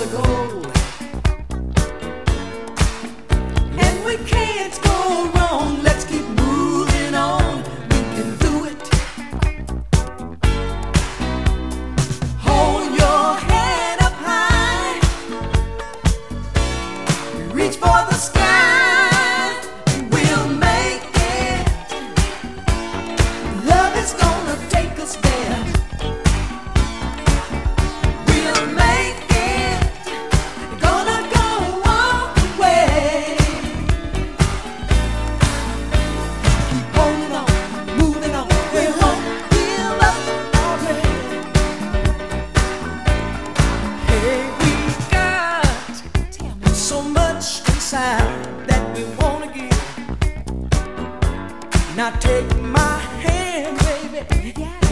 go. And we can't go wrong. Let's keep moving on. We can do it. Hold your head up high. Reach for the sky. We'll make it. Love is gonna take us there. We'll make it. Gonna go all the way. Keep holding on, moving on. We won't give up already. Hey, we got so much inside that we wanna give. Now take my hand, baby.